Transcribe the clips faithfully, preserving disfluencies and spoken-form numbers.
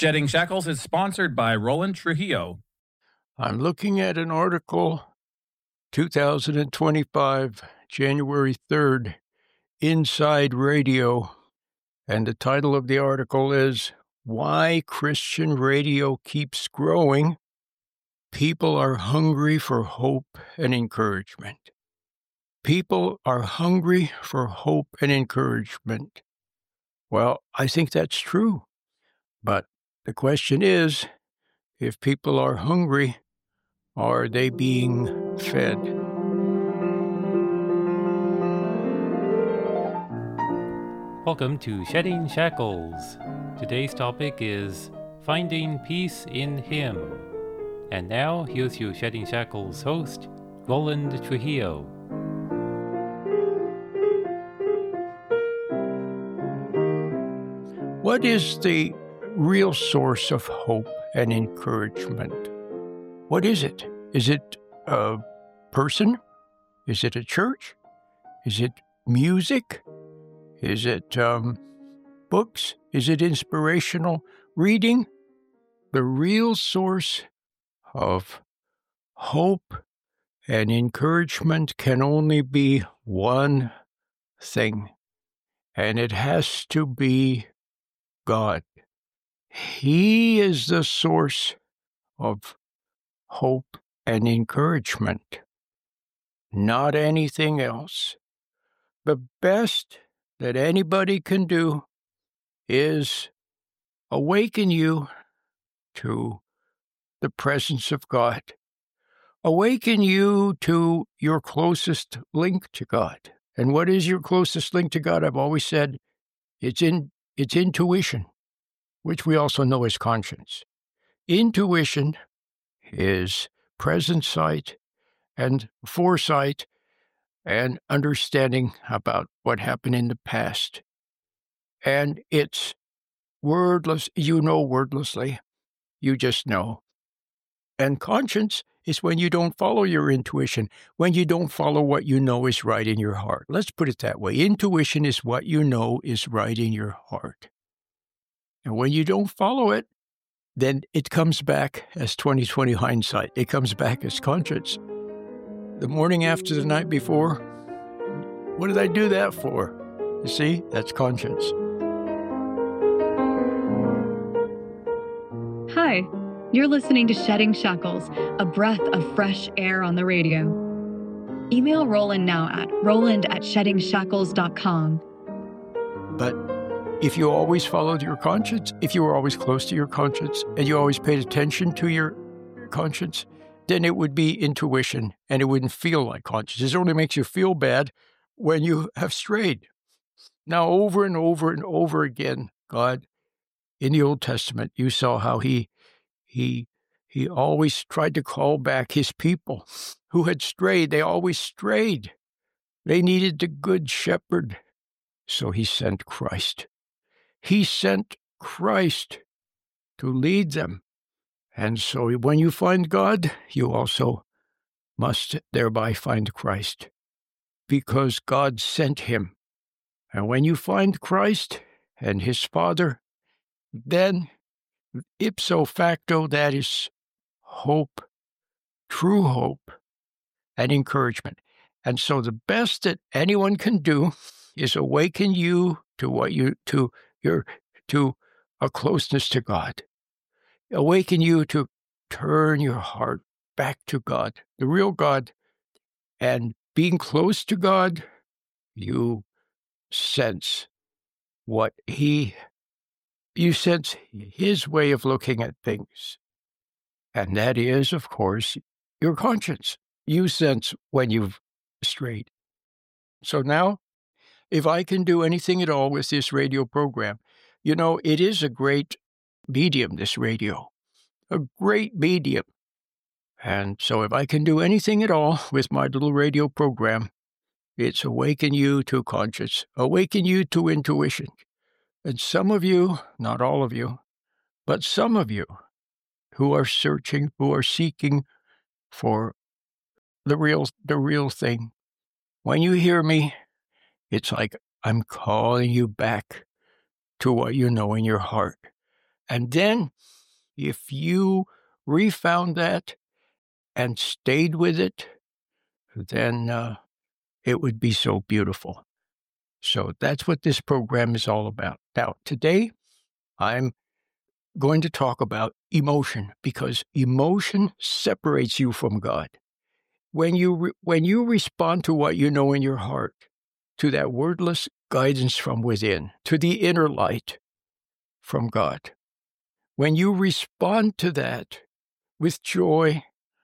Shedding Shackles is sponsored by Roland Trujillo. I'm looking at an article, two thousand twenty-five, January third, Inside Radio, and the title of the article is Why Christian Radio Keeps Growing. People are hungry for hope and encouragement. People are hungry for hope and encouragement. Well, I think that's true. But the question is, if people are hungry, are they being fed? Welcome to Shedding Shackles. Today's topic is Finding Peace in Him. And now, here's your Shedding Shackles host, Roland Trujillo. What is the real source of hope and encouragement? What is it? Is it a person? Is it a church? Is it music? Is it um, books? Is it inspirational reading? The real source of hope and encouragement can only be one thing, and it has to be God. He is the source of hope and encouragement, not anything else. The best that anybody can do is awaken you to the presence of God. Awaken you to your closest link to God. And what is your closest link to God? I've always said it's in it's intuition, which we also know as conscience. Intuition is present sight and foresight and understanding about what happened in the past. And it's wordless. You know wordlessly. You just know. And conscience is when you don't follow your intuition, when you don't follow what you know is right in your heart. Let's put it that way. Intuition is what you know is right in your heart. And when you don't follow it, then it comes back as twenty twenty hindsight. It comes back as conscience. The morning after the night before, what did I do that for? You see, that's conscience. Hi, you're listening to Shedding Shackles, a breath of fresh air on the radio. Email Roland now at roland at shedding shackles dot com. But if you always followed your conscience, if you were always close to your conscience, and you always paid attention to your conscience, then it would be intuition, and it wouldn't feel like conscience. It only makes you feel bad when you have strayed. Now, over and over and over again, God, in the Old Testament, you saw how he he he always tried to call back his people who had strayed. They always strayed. They needed the good shepherd. So he sent Christ. He sent Christ to lead them. And so when you find God, you also must thereby find Christ, because God sent him. And when you find Christ and his Father, then ipso facto, that is hope, true hope, and encouragement. And so the best that anyone can do is awaken you to what you to your to a closeness to God. Awaken you to turn your heart back to God, the real God. And being close to God, you sense what he, you sense his way of looking at things. And that is, of course, your conscience. You sense when you've strayed. So now, if I can do anything at all with this radio program, you know, it is a great medium, this radio, a great medium. And so if I can do anything at all with my little radio program, it's awaken you to conscience, awaken you to intuition. And some of you, not all of you, but some of you who are searching, who are seeking for the real, the real thing. When you hear me, it's like I'm calling you back to what you know in your heart. And then if you refound that and stayed with it, then uh, it would be so beautiful. So that's what this program is all about. Now, today, I'm going to talk about emotion, because emotion separates you from God. When you re- when you respond to what you know in your heart, to that wordless guidance from within, to the inner light from God, when you respond to that with joy,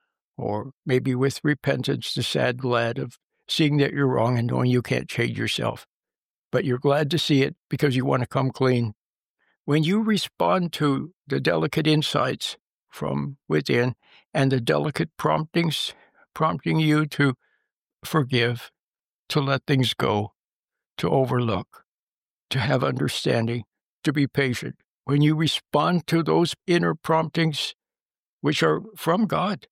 or maybe with repentance, the sad glad of seeing that you're wrong and knowing you can't change yourself, but you're glad to see it because you want to come clean. When you respond to the delicate insights from within and the delicate promptings, prompting you to forgive, to let things go, to overlook, to have understanding, to be patient, when you respond to those inner promptings, which are from God,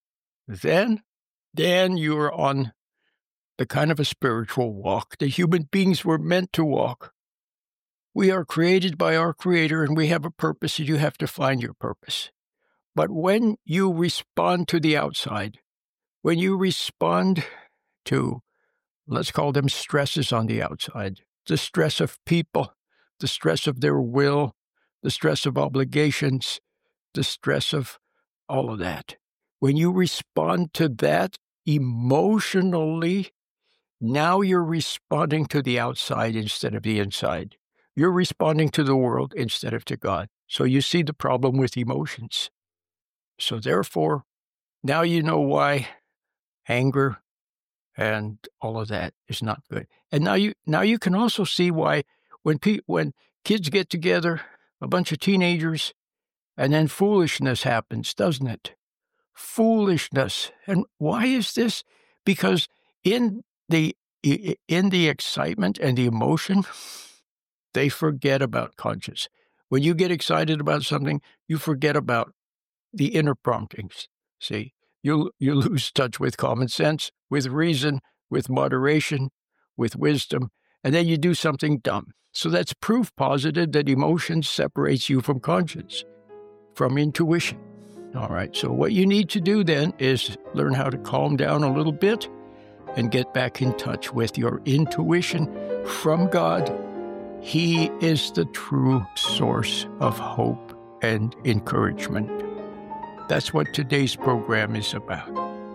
then, then you are on the kind of a spiritual walk that human beings were meant to walk. We are created by our Creator, and we have a purpose, and you have to find your purpose. But when you respond to the outside, when you respond to, let's call them stresses on the outside, the stress of people, the stress of their will, the stress of obligations, the stress of all of that, when you respond to that emotionally, now you're responding to the outside instead of the inside. You're responding to the world instead of to God. So you see the problem with emotions. So therefore, now you know why anger and all of that is not good. And now you now you can also see why when pe- when kids get together, a bunch of teenagers, and then foolishness happens, doesn't it? Foolishness. And why is this? Because in the in the excitement and the emotion, they forget about conscience. When you get excited about something, you forget about the inner promptings. See, you you lose touch with common sense, with reason, with moderation, with wisdom, and then you do something dumb. So that's proof positive that emotion separates you from conscience, from intuition. All right, so what you need to do then is learn how to calm down a little bit and get back in touch with your intuition from God. He is the true source of hope and encouragement. That's what today's program is about.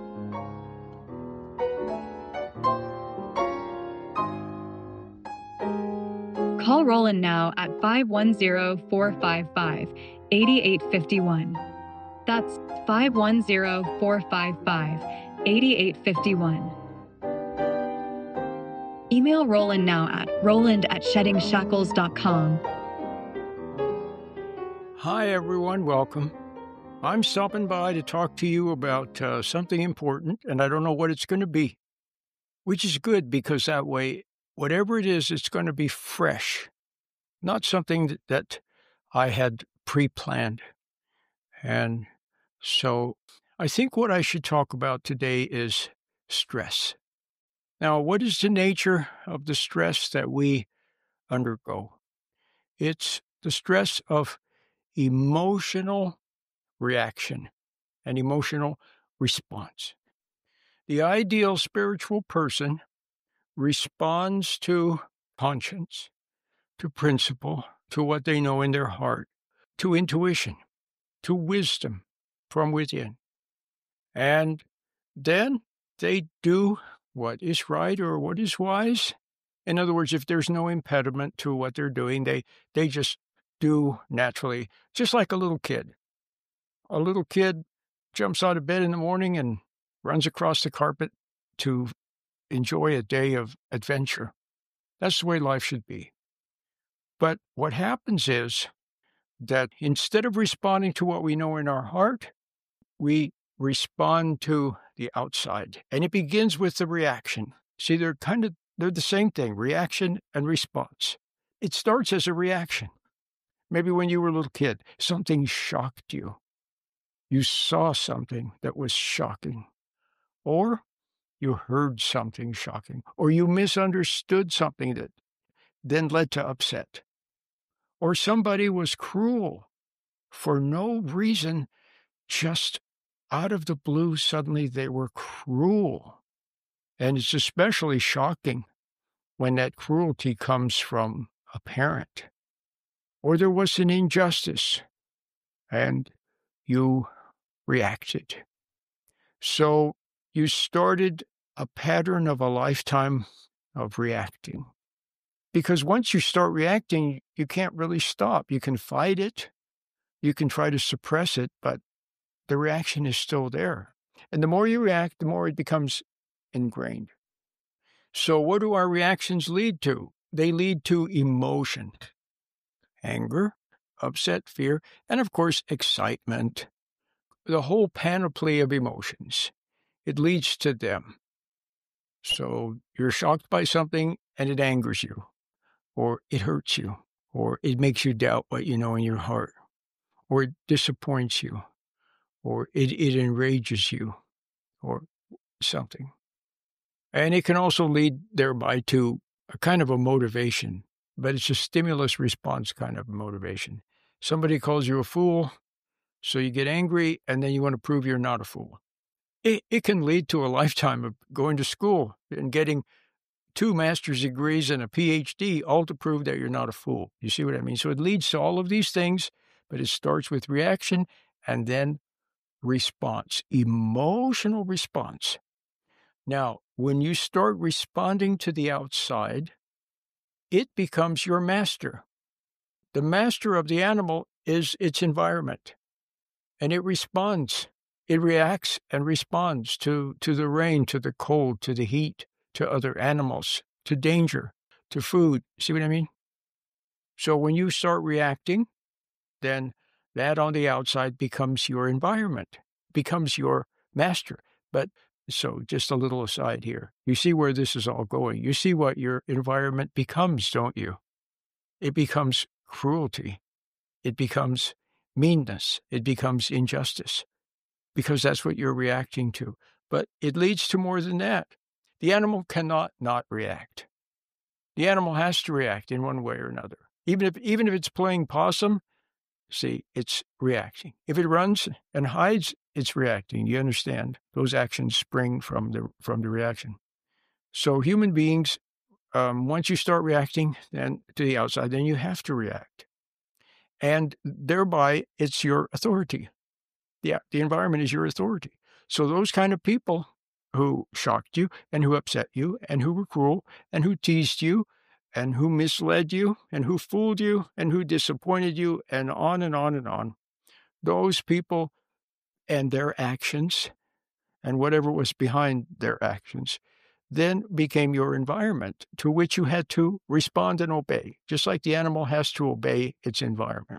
Call Roland now at five one zero, four five five, eight eight five one. That's five one zero, four five five, eight eight five one. Email Roland now at roland at shedding shackles dot com. Hi, everyone. Welcome. I'm stopping by to talk to you about uh, something important, and I don't know what it's going to be, which is good because that way, whatever it is, it's going to be fresh, not something that, that I had pre-planned. And so I think what I should talk about today is stress. Now, what is the nature of the stress that we undergo? It's the stress of emotional reaction and emotional response. The ideal spiritual person responds to conscience, to principle, to what they know in their heart, to intuition, to wisdom from within. And then they do what is right or what is wise. In other words, if there's no impediment to what they're doing, they, they just do naturally, just like a little kid. A little kid jumps out of bed in the morning and runs across the carpet to enjoy a day of adventure. That's the way life should be. But what happens is that instead of responding to what we know in our heart, we respond to the outside. And it begins with the reaction. See, they're kind of, they're the same thing, reaction and response. It starts as a reaction. Maybe when you were a little kid, something shocked you. You saw something that was shocking. Or you heard something shocking. Or you misunderstood something that then led to upset. Or somebody was cruel for no reason, just out of the blue, suddenly they were cruel. And it's especially shocking when that cruelty comes from a parent, or there was an injustice, and you reacted. So you started a pattern of a lifetime of reacting. Because once you start reacting, you can't really stop. You can fight it, you can try to suppress it, but the reaction is still there. And the more you react, the more it becomes ingrained. So what do our reactions lead to? They lead to emotion, anger, upset, fear, and of course, excitement. The whole panoply of emotions. It leads to them. So you're shocked by something and it angers you, or it hurts you, or it makes you doubt what you know in your heart, or it disappoints you, or it, it enrages you, or something. And it can also lead thereby to a kind of a motivation, but it's a stimulus response kind of motivation. Somebody calls you a fool, so you get angry, and then you want to prove you're not a fool. It, it can lead to a lifetime of going to school and getting two master's degrees and a P H D, all to prove that you're not a fool. You see what I mean? So it leads to all of these things, but it starts with reaction and then response, emotional response. Now, when you start responding to the outside, it becomes your master. The master of the animal is its environment, and it responds. It reacts and responds to, to the rain, to the cold, to the heat, to other animals, to danger, to food. See what I mean? So when you start reacting, then that on the outside becomes your environment, becomes your master. But so just a little aside here. You see where this is all going. You see what your environment becomes, don't you? It becomes cruelty. It becomes meanness. It becomes injustice, because that's what you're reacting to. But it leads to more than that. The animal cannot not react. The animal has to react in one way or another. Even if even if it's playing possum, see, it's reacting. If it runs and hides, it's reacting. You understand? Those actions spring from the from the reaction. So human beings, um, once you start reacting then to the outside, then you have to react. And thereby, it's your authority. Yeah, the environment is your authority. So those kind of people who shocked you and who upset you and who were cruel and who teased you and who misled you and who fooled you and who disappointed you and on and on and on, those people and their actions and whatever was behind their actions then became your environment to which you had to respond and obey, just like the animal has to obey its environment.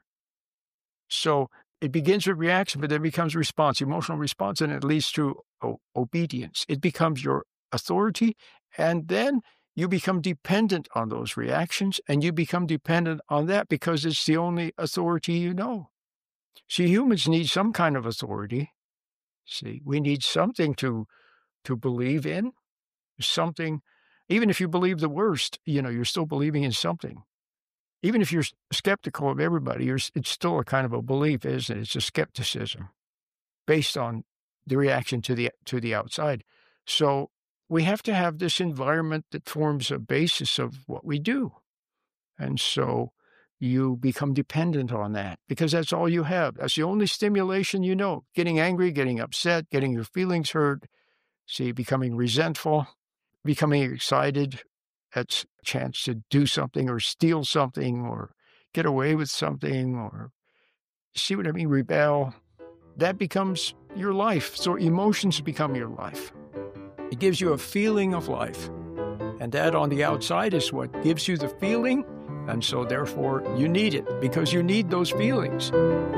So it begins with reaction, but then becomes response, emotional response, and it leads to o- obedience. It becomes your authority, and then you become dependent on those reactions, and you become dependent on that because it's the only authority you know. See, humans need some kind of authority. See, we need something to, to believe in, something. Even if you believe the worst, you know, you're still believing in something. Even if you're skeptical of everybody, you're, it's still a kind of a belief, isn't it? It's a skepticism based on the reaction to the to the outside. So we have to have this environment that forms a basis of what we do. And so you become dependent on that because that's all you have. That's the only stimulation you know. Getting angry, getting upset, getting your feelings hurt, see, becoming resentful, becoming excited. That's a chance to do something or steal something or get away with something or, see what I mean, rebel. That becomes your life. So emotions become your life. It gives you a feeling of life. And that on the outside is what gives you the feeling. And so therefore you need it because you need those feelings.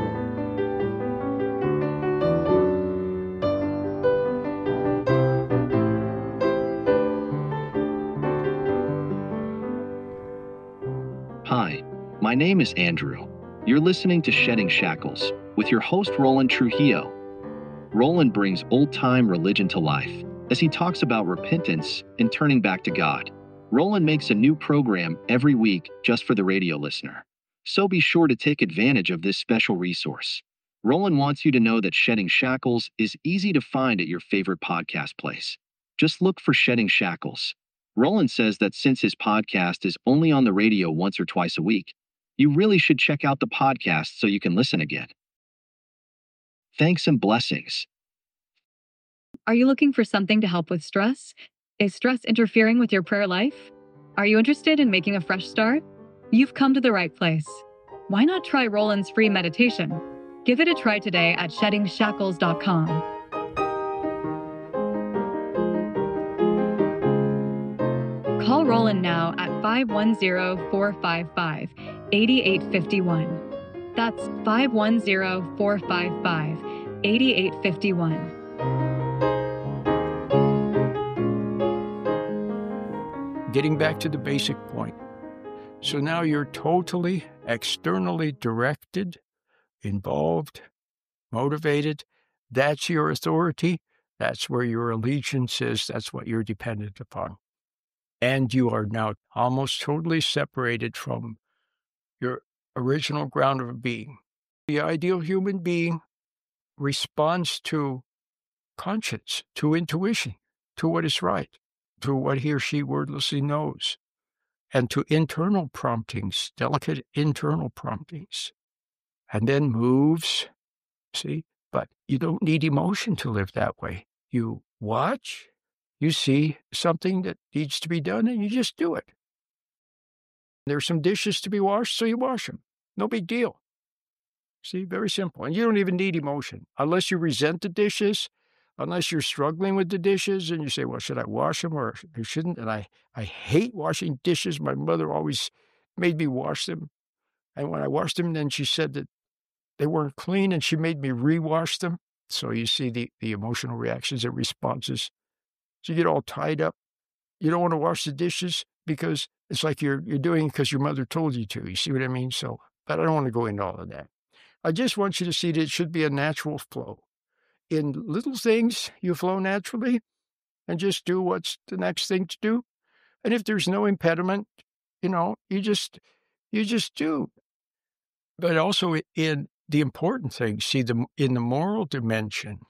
Hi, my name is Andrew. You're listening to Shedding Shackles with your host, Roland Trujillo. Roland brings old-time religion to life as he talks about repentance and turning back to God. Roland makes a new program every week just for the radio listener. So be sure to take advantage of this special resource. Roland wants you to know that Shedding Shackles is easy to find at your favorite podcast place. Just look for Shedding Shackles. Roland says that since his podcast is only on the radio once or twice a week, you really should check out the podcast so you can listen again. Thanks and blessings. Are you looking for something to help with stress? Is stress interfering with your prayer life? Are you interested in making a fresh start? You've come to the right place. Why not try Roland's free meditation? Give it a try today at shedding shackles dot com. Call Roland now at five one zero, four five five, eight eight five one. That's five one zero, four five five, eight eight five one. Getting back to the basic point. So now you're totally externally directed, involved, motivated. That's your authority. That's where your allegiance is. That's what you're dependent upon. And you are now almost totally separated from your original ground of being. The ideal human being responds to conscience, to intuition, to what is right, to what he or she wordlessly knows, and to internal promptings, delicate internal promptings, and then moves, see? But you don't need emotion to live that way. You watch, you see something that needs to be done, and you just do it. There's some dishes to be washed, so you wash them. No big deal. See, very simple. And you don't even need emotion. Unless you resent the dishes, unless you're struggling with the dishes, and you say, well, should I wash them or I shouldn't? And I, I hate washing dishes. My mother always made me wash them. And when I washed them, then she said that they weren't clean, and she made me re-wash them. So you see the, the emotional reactions and responses. So you get all tied up. You don't want to wash the dishes because it's like you're you're doing it because your mother told you to. You see what I mean? So, but I don't want to go into all of that. I just want you to see that it should be a natural flow. In little things, you flow naturally and just do what's the next thing to do. And if there's no impediment, you know, you just you just do. But also in the important things, see, the in the moral dimension.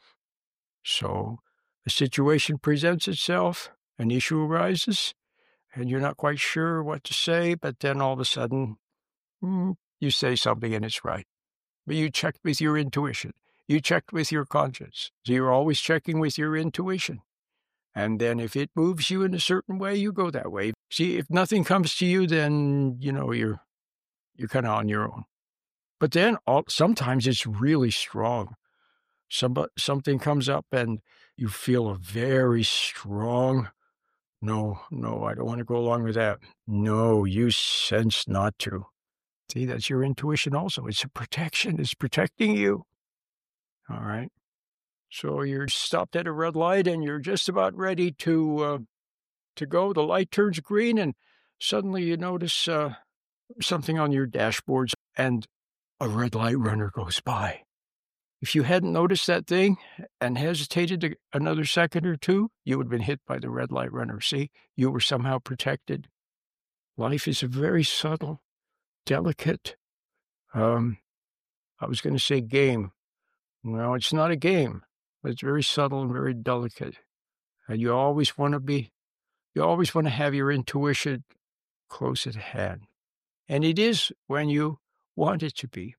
So a situation presents itself, an issue arises, and you're not quite sure what to say, but then all of a sudden, mm, you say something and it's right. But you checked with your intuition. You checked with your conscience. So you're always checking with your intuition. And then if it moves you in a certain way, you go that way. See, if nothing comes to you, then, you know, you're you're kind of on your own. But then all, sometimes it's really strong. Some, something comes up and you feel a very strong, no, no, I don't want to go along with that. No, you sense not to. See, that's your intuition also. It's a protection. It's protecting you. All right. So you're stopped at a red light and you're just about ready to uh, to go. The light turns green and suddenly you notice uh, something on your dashboards and a red light runner goes by. If you hadn't noticed that thing and hesitated another second or two, you would have been hit by the red light runner. See, you were somehow protected. Life is a very subtle, delicate, um, I was going to say game. No, it's not a game. It's very subtle and very delicate. And you always want to be, you always want to have your intuition close at hand. And it is when you want it to be.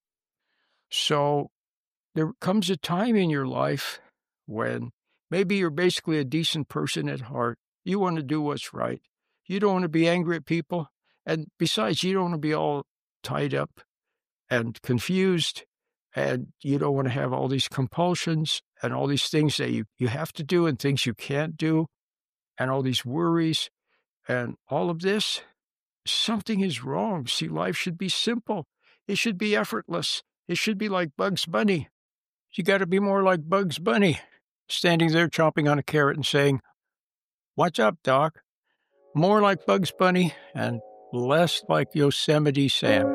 So there comes a time in your life when maybe you're basically a decent person at heart. You want to do what's right. You don't want to be angry at people. And besides, you don't want to be all tied up and confused. And you don't want to have all these compulsions and all these things that you, you have to do and things you can't do and all these worries and all of this. Something is wrong. See, life should be simple. It should be effortless. It should be like Bugs Bunny. You got to be more like Bugs Bunny, standing there chomping on a carrot and saying, "What's up, Doc?" More like Bugs Bunny and less like Yosemite Sam.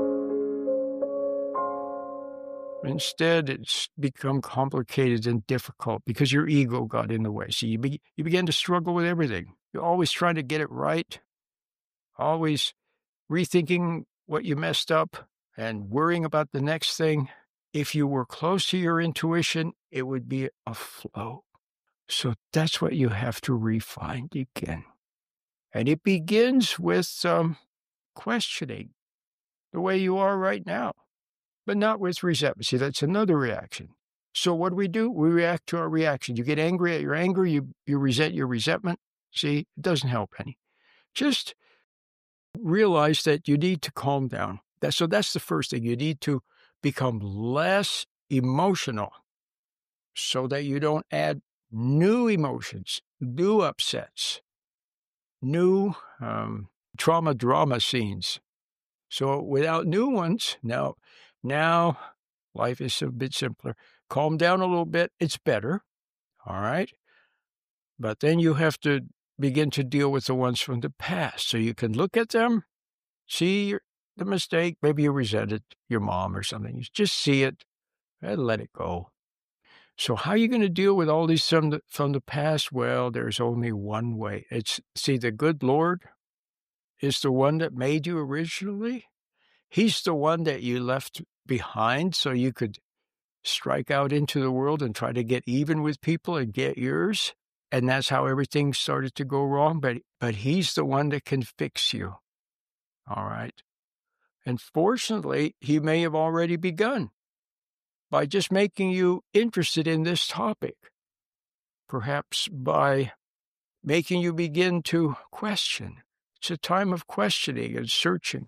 Instead, it's become complicated and difficult because your ego got in the way. So you, be, you begin to struggle with everything. You're always trying to get it right, always rethinking what you messed up and worrying about the next thing. If you were close to your intuition, it would be a flow. So that's what you have to refine again. And it begins with some questioning the way you are right now, but not with resentment. See, that's another reaction. So what do we do? We react to our reaction. You get angry at your anger. You, you resent your resentment. See, it doesn't help any. Just realize that you need to calm down. That, so that's the first thing. You need to become less emotional so that you don't add new emotions, new upsets, new um, trauma drama scenes. So without new ones, now, now life is a bit simpler. Calm down a little bit. It's better. All right. But then you have to begin to deal with the ones from the past. So you can look at them, see the mistake. Maybe you resented your mom or something. You just see it and let it go. So how are you going to deal with all these from the, from the past? Well, there's only one way. It's, see, the good Lord is the one that made you originally. He's the one that you left behind so you could strike out into the world and try to get even with people and get yours. And that's how everything started to go wrong. But, but he's the one that can fix you. All right. And fortunately, he may have already begun by just making you interested in this topic. Perhaps by making you begin to question. It's a time of questioning and searching.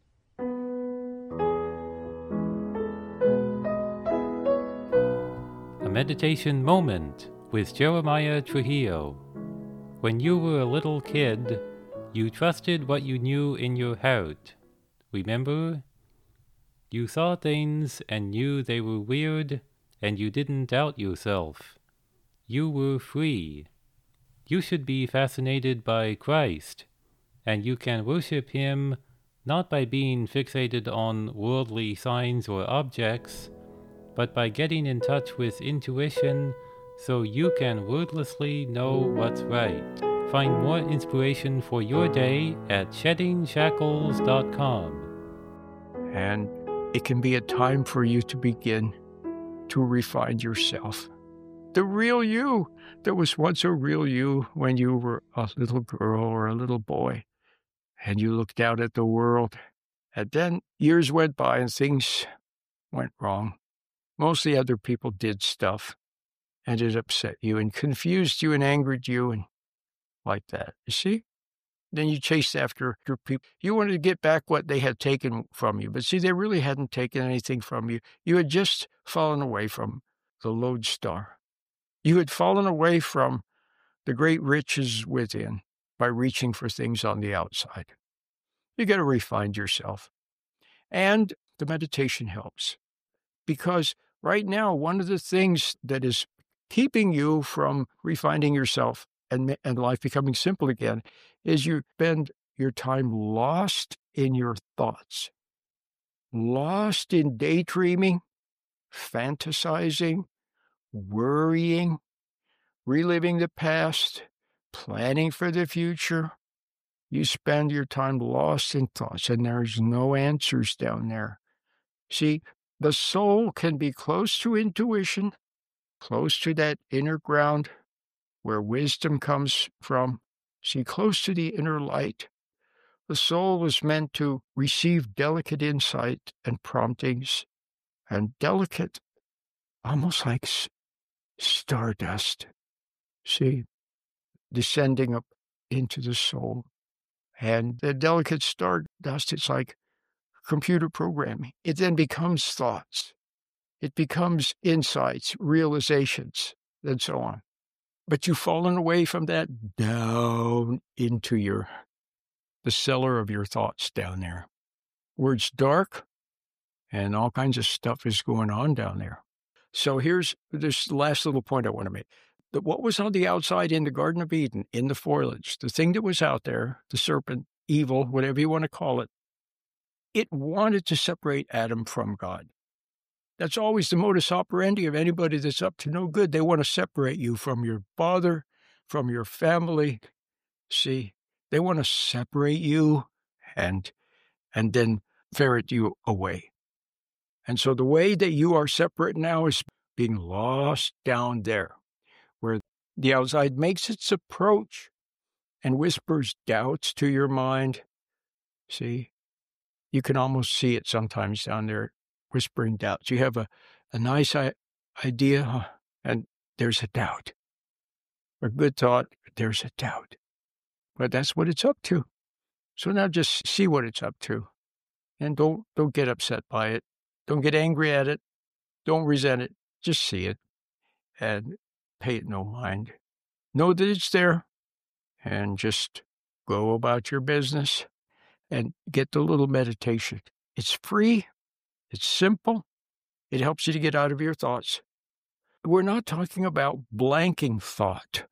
A meditation moment with Jeremiah Trujillo. When you were a little kid, you trusted what you knew in your heart. Remember? You saw things and knew they were weird, and you didn't doubt yourself. You were free. You should be fascinated by Christ, and you can worship him not by being fixated on worldly signs or objects, but by getting in touch with intuition so you can wordlessly know what's right. Find more inspiration for your day at shedding shackles dot com. And it can be a time for you to begin to refine yourself. The real you. There was once a real you when you were a little girl or a little boy, and you looked out at the world. And then years went by and things went wrong. Mostly other people did stuff, and it upset you and confused you and angered you and like that. You see? Then you chased after your people. You wanted to get back what they had taken from you. But see, they really hadn't taken anything from you. You had just fallen away from the lodestar. You had fallen away from the great riches within by reaching for things on the outside. You got to refine yourself. And the meditation helps. Because right now, one of the things that is keeping you from refining yourself and, and life becoming simple again is you spend your time lost in your thoughts, lost in daydreaming, fantasizing, worrying, reliving the past, planning for the future. You spend your time lost in thoughts, and there's no answers down there. See, the soul can be close to intuition, close to that inner ground where wisdom comes from. See, close to the inner light. The soul was meant to receive delicate insight and promptings, and delicate, almost like s- stardust, see, descending up into the soul. And the delicate stardust, it's like computer programming. It then becomes thoughts. It becomes insights, realizations, and so on. But you've fallen away from that down into your, the cellar of your thoughts down there, where it's dark and all kinds of stuff is going on down there. So here's this last little point I want to make. That what was on the outside in the Garden of Eden, in the foliage, the thing that was out there, the serpent, evil, whatever you want to call it, it wanted to separate Adam from God. That's always the modus operandi of anybody that's up to no good. They want to separate you from your father, from your family. See, they want to separate you, and and then ferret you away. And so the way that you are separate now is being lost down there, where the outside makes its approach and whispers doubts to your mind. See, you can almost see it sometimes down there, whispering doubts. You have a, a nice I- idea, and there's a doubt. A good thought, there's a doubt. But that's what it's up to. So now just see what it's up to. And don't don't get upset by it. Don't get angry at it. Don't resent it. Just see it and pay it no mind. Know that it's there and just go about your business and get the little meditation. It's free. It's simple. It helps you to get out of your thoughts. We're not talking about blanking thought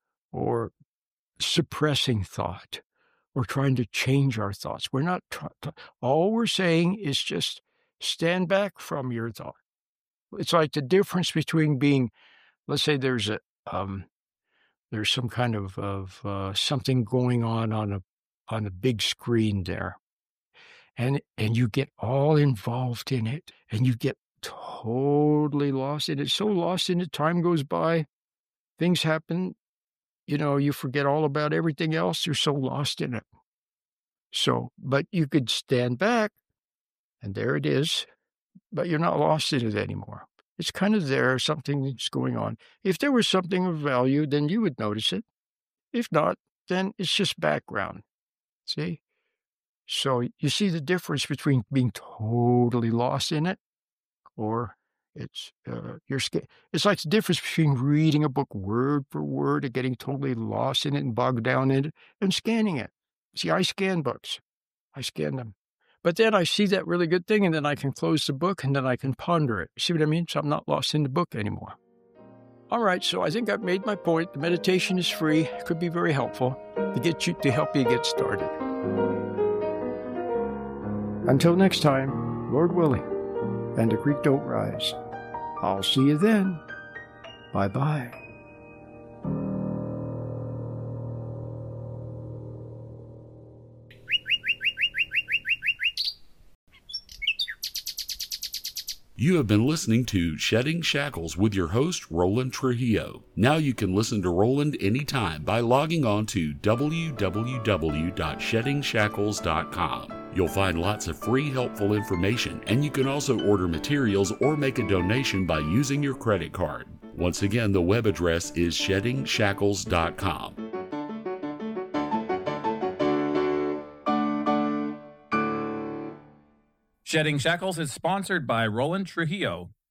or suppressing thought or trying to change our thoughts. We're not, try- all we're saying is just stand back from your thought. It's like the difference between being, let's say there's a, um, there's some kind of, of uh, something going on on a, on a big screen there. And, and you get all involved in it and you get totally lost in it. So lost in it, time goes by, things happen, you know, you forget all about everything else. You're so lost in it. So, but you could stand back and there it is, but you're not lost in it anymore. It's kind of there, something's going on. If there was something of value, then you would notice it. If not, then it's just background. See? So you see the difference between being totally lost in it or it's, uh, you're scared. It's like the difference between reading a book word for word and getting totally lost in it and bogged down in it and scanning it. See, I scan books. I scan them. But then I see that really good thing and then I can close the book and then I can ponder it. See what I mean? So I'm not lost in the book anymore. All right, so I think I've made my point. The meditation is free. It could be very helpful to get you, to help you get started. Until next time, Lord willing, and the creek don't rise. I'll see you then. Bye-bye. You have been listening to Shedding Shackles with your host, Roland Trujillo. Now you can listen to Roland anytime by logging on to w w w dot shedding shackles dot com. You'll find lots of free, helpful information, and you can also order materials or make a donation by using your credit card. Once again, the web address is shedding shackles dot com. Shedding Shackles is sponsored by Roland Trujillo,